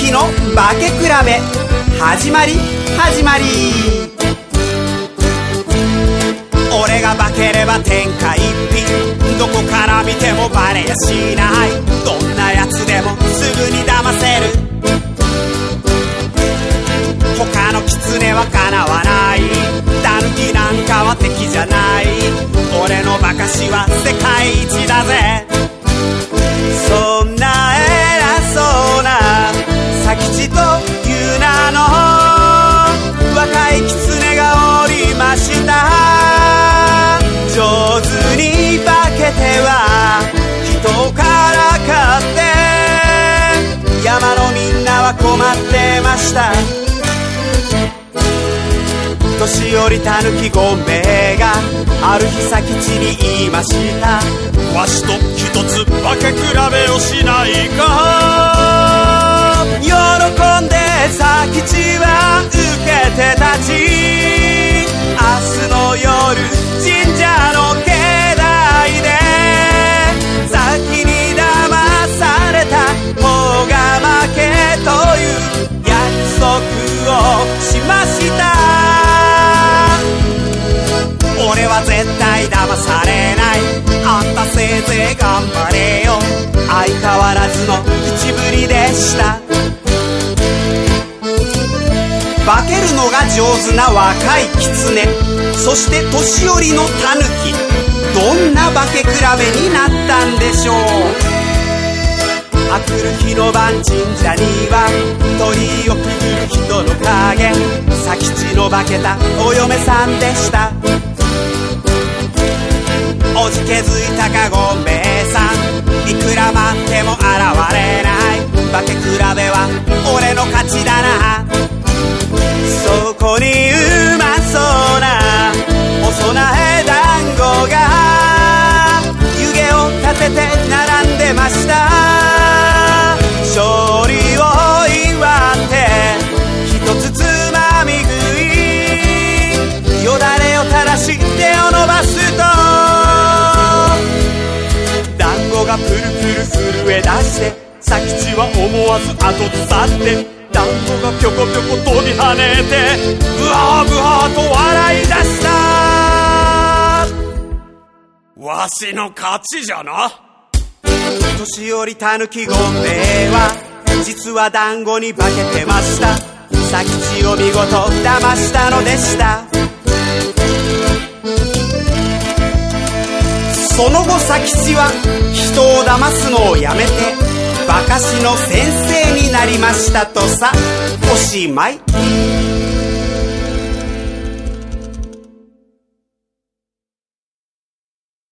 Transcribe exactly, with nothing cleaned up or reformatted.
きの化け比べ始まり始まり。俺が化ければ天下一品、どこから見てもバレやしない。どんなやつでもすぐに騙せる。他の狐はかなわない。タヌキなんかは敵じゃない。俺の化かしは世界一だぜ。そんな偉そうな佐吉という名の若い狐がおりました。上手に化けては人からかって山のみんなは困ってました。年寄りたぬきごめいがある日佐吉に言いました。わしと一つ化け比べをしないか。喜んで佐吉は受けて立ち、明日の夜神社の境内で先に騙された方が負けという約束をしました。俺は絶対騙されない。あんたせいぜい頑張れよ。相変わらずの口ぶりでした。化けるのが上手な若い狐、そして年寄りのタヌキ、どんな化け比べになったんでしょう。あくる日の晩神社には鳥居をくぐる人の影、佐吉の化けたお嫁さんでした。おじけづいたかごめいさん、いくら待っても現れない。化け比べは俺の勝ちだな。そこにうまそうな細苗団子が湯気を立てて並んでました。勝利を祝って一つつまみ食い、よだれを垂らし手を伸ばすと団子がプルプル震え出して、佐吉は思わず後ずさって団子がぴょこぴょこ飛び跳ねてブハーブハーと笑い出した。わしの勝ちじゃな。年寄りたぬきごめいは実は団子に化けてました。佐吉を見事騙したのでした。その後佐吉は人を騙すのをやめて化かしの先生になりましたとさ。おしまい。